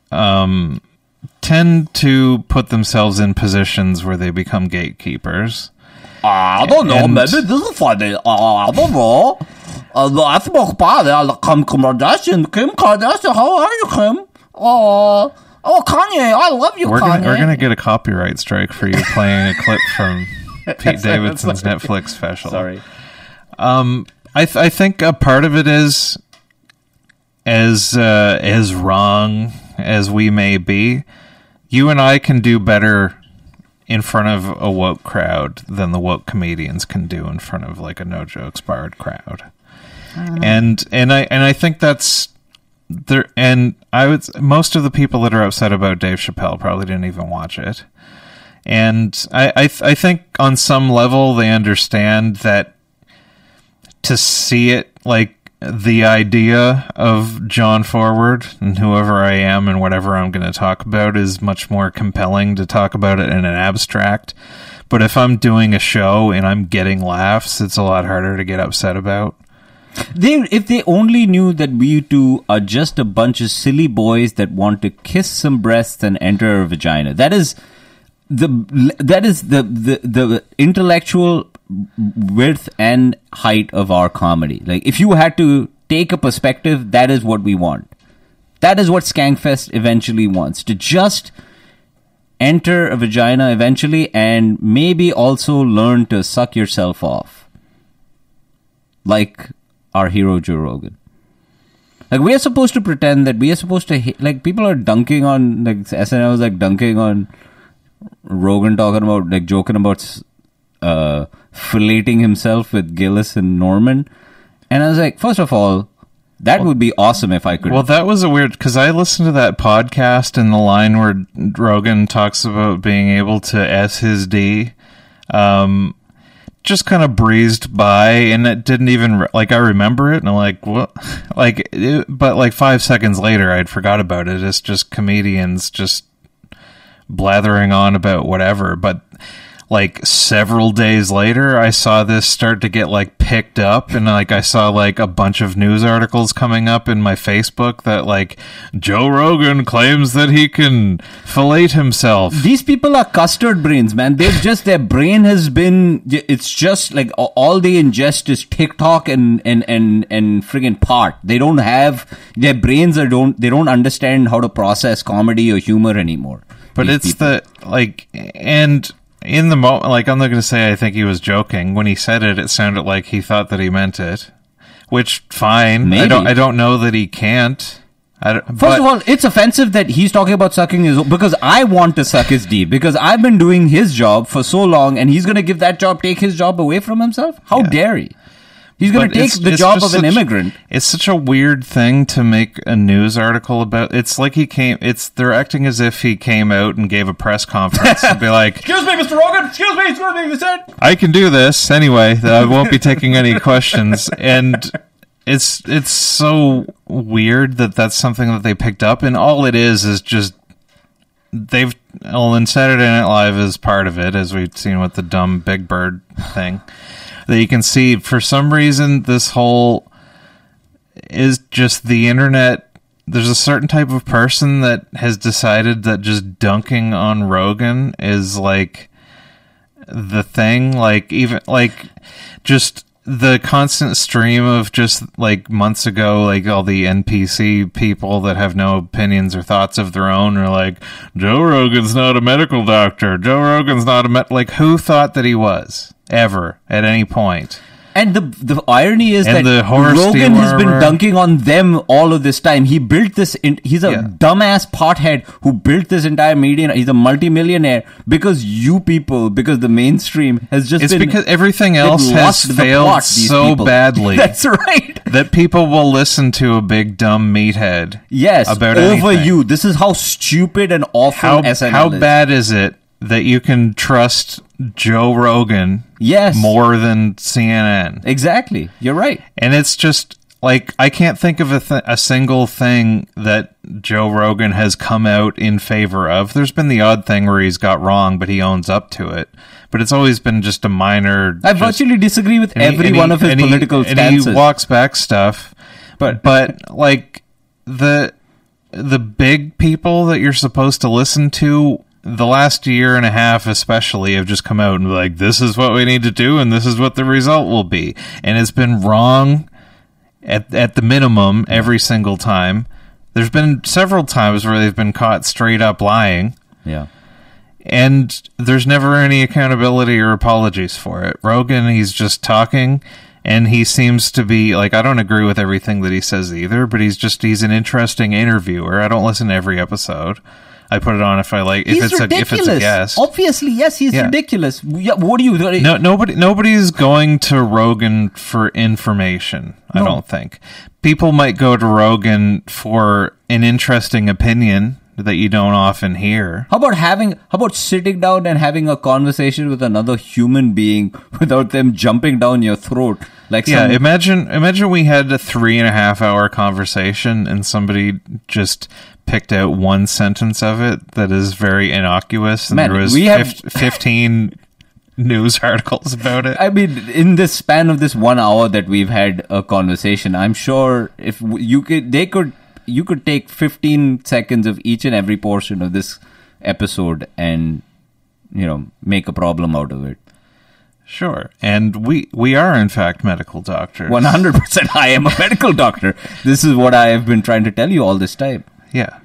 tend to put themselves in positions where they become gatekeepers. I don't know. Maybe this is funny. I don't know. That's more bad. Kim Kardashian. How are you, Kim? Oh, Kanye. I love you, Kanye. We're gonna get a copyright strike for you playing a clip from Pete Davidson's Netflix special. Sorry. I think a part of it is as wrong as we may be, you and I can do better in front of a woke crowd than the woke comedians can do in front of like a no jokes barred crowd. And I think that's there. And most of the people that are upset about Dave Chappelle probably didn't even watch it. And I think on some level they understand that to see it, like, the idea of John Forward and whoever I am and whatever I'm going to talk about is much more compelling to talk about it in an abstract. But if I'm doing a show and I'm getting laughs, it's a lot harder to get upset about. If they only knew that we two are just a bunch of silly boys that want to kiss some breasts and enter a vagina. That is the intellectual width and height of our comedy. Like, if you had to take a perspective, that is what we want. That is what Skankfest eventually wants, to just enter a vagina eventually and maybe also learn to suck yourself off, like our hero Joe Rogan. Like, we are supposed to pretend that we are supposed to like, people are dunking on, like, SNL was like dunking on Rogan, talking about, like, joking about filleting himself with Gillis and Norman. And I was like, first of all, that would be awesome if I could. Well, that was a weird, because I listened to that podcast, and the line where Rogan talks about being able to S his D just kind of breezed by, and it didn't even, like, I remember it, and I'm like, what? Like, but like 5 seconds later, I'd forgot about it. It's just comedians just blathering on about whatever. But like several days later, I saw this start to get like picked up, and like I saw like a bunch of news articles coming up in my Facebook that like Joe Rogan claims that he can fillet himself. These people are custard brains, man. They've just, their brain has been, it's just like all they ingest is TikTok and friggin' pot. They don't have, their brains they don't understand how to process comedy or humor anymore. But it's people. The like, and in the moment, like, I'm not going to say I think he was joking. When he said it, it sounded like he thought that he meant it, which, fine. Maybe. I don't know that he can't. First of all, it's offensive that he's talking about sucking his, because I want to suck his D, because I've been doing his job for so long, and he's going to take his job away from himself? How dare he? He's going But to take it's- the it's job just of an such- immigrant. It's such a weird thing to make a news article about. It's like they're acting as if he came out and gave a press conference and be like, Excuse me, Mr. Rogan. Excuse me, Mr. I can do this anyway. I won't be taking any questions. And it's so weird that that's something that they picked up. And all it is just and Saturday Night Live is part of it, as we've seen with the dumb Big Bird thing. That you can see, for some reason, this whole is just the internet. There's a certain type of person that has decided that just dunking on Rogan is like the thing. Like, even like just the constant stream of just like months ago, like all the NPC people that have no opinions or thoughts of their own are like, Joe Rogan's not a medical doctor. Joe Rogan's not like, who thought that he was ever at any point? And the irony is And that the horse Rogan has been stealer- dunking on them all of this time. He built this. He's a Yeah. dumbass pothead who built this entire media. He's a multimillionaire because because the mainstream has just It's been. because everything they've else has lost the failed plot, these so people. badly That's right. that people will listen to a big dumb meathead. Yes, about over anything. you. This is how stupid and awful How SNL is. bad is it that you can trust Joe Rogan Yes. more than CNN? Exactly. You're right. And it's just like, I can't think of a single thing that Joe Rogan has come out in favor of. There's been the odd thing where he's got wrong, but he owns up to it. But it's always been just a minor. I virtually disagree with every one of his political and stances. he walks back stuff. But like the big people that you're supposed to listen to, the last year and a half especially, have just come out and be like, this is what we need to do and this is what the result will be. And it's been wrong at the minimum every single time. There's been several times where they've been caught straight up lying. Yeah. And there's never any accountability or apologies for it. Rogan, he's just talking, and he seems to be like, I don't agree with everything that he says either, but he's an interesting interviewer. I don't listen to every episode. I put it on if I like, if it's a guest. Obviously, yes, he's Yeah. ridiculous. Yeah, what do you? No, nobody's going to Rogan for information. I No. don't think people might go to Rogan for an interesting opinion that you don't often hear. How about sitting down and having a conversation with another human being without them jumping down your throat? Like Yeah, some, imagine we had a 3.5 hour conversation and somebody just picked out one sentence of it that is very innocuous, and Man, there was we have- 15 news articles about it. I mean, in the span of this 1 hour that we've had a conversation, I'm sure if you could take 15 seconds of each and every portion of this episode and make a problem out of it. Sure, and we are in fact medical doctors. 100%. I am a medical doctor. This is what I have been trying to tell you all this time. Yeah.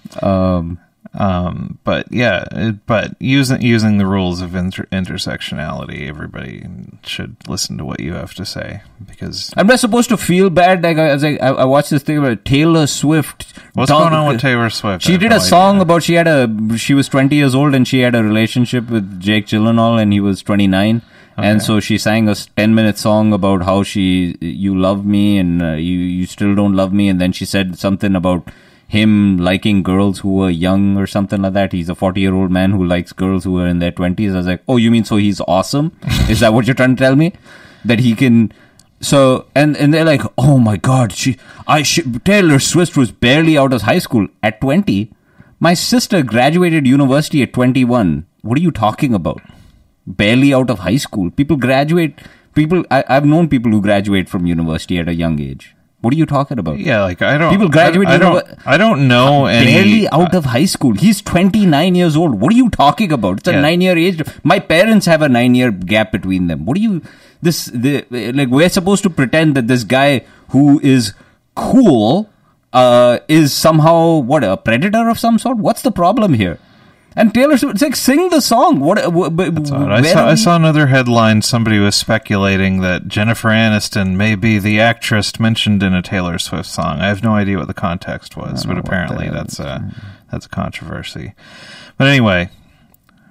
But using the rules of intersectionality, everybody should listen to what you have to say, because I'm not supposed to feel bad. Like I watched this thing about Taylor Swift. what's going on with Taylor Swift? I She have did no a song idea. about she was 20 years old and she had a relationship with Jake Gyllenhaal and he was 29. And so she sang a 10-minute song about how you love me and you still don't love me. And then she said something about him liking girls who were young or something like that. He's a 40-year-old man who likes girls who are in their 20s. I was like, oh, you mean so he's awesome? Is that what you're trying to tell me? That he can... So, and they're like, oh my God, Taylor Swift was barely out of high school at 20. My sister graduated university at 21. What are you talking about? Barely out of high school. People graduate. I've known people who graduate from university at a young age. What are you talking about? Yeah, like I don't. People graduate. I don't know any. Barely out of high school. He's 29 years old. What are you talking about? It's a 9-year age. My parents have a 9-year gap between them. What are you? We're supposed to pretend that this guy who is cool is somehow a predator of some sort. What's the problem here? And Taylor Swift, it's like, sing the song. That's odd. I saw another headline. Somebody was speculating that Jennifer Aniston may be the actress mentioned in a Taylor Swift song. I have no idea what the context was, but apparently that's a controversy. But anyway,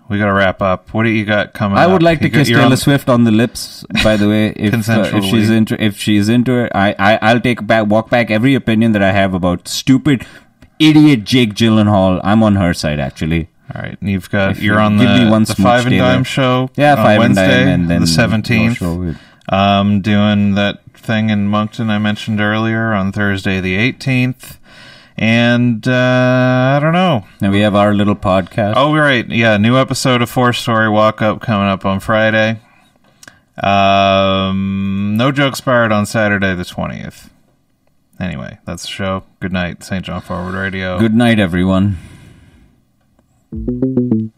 We got to wrap up. What do you got coming I up? would like to kiss Taylor Swift on the lips, by the way, if she's into it. I'll walk back every opinion that I have about stupid idiot Jake Gyllenhaal. I'm on her side, actually. All right, and you're on the Five and Dime show. Yeah, on Five Wednesday, and Dime, and then the 17th. Doing that thing in Moncton I mentioned earlier on Thursday the 18th. And I don't know. And we have our little podcast. Oh, right. Yeah, new episode of 4-Story Walk Up coming up on Friday. No Jokes Barred on Saturday the 20th. Anyway, that's the show. Good night, St. John Forward Radio. Good night, everyone.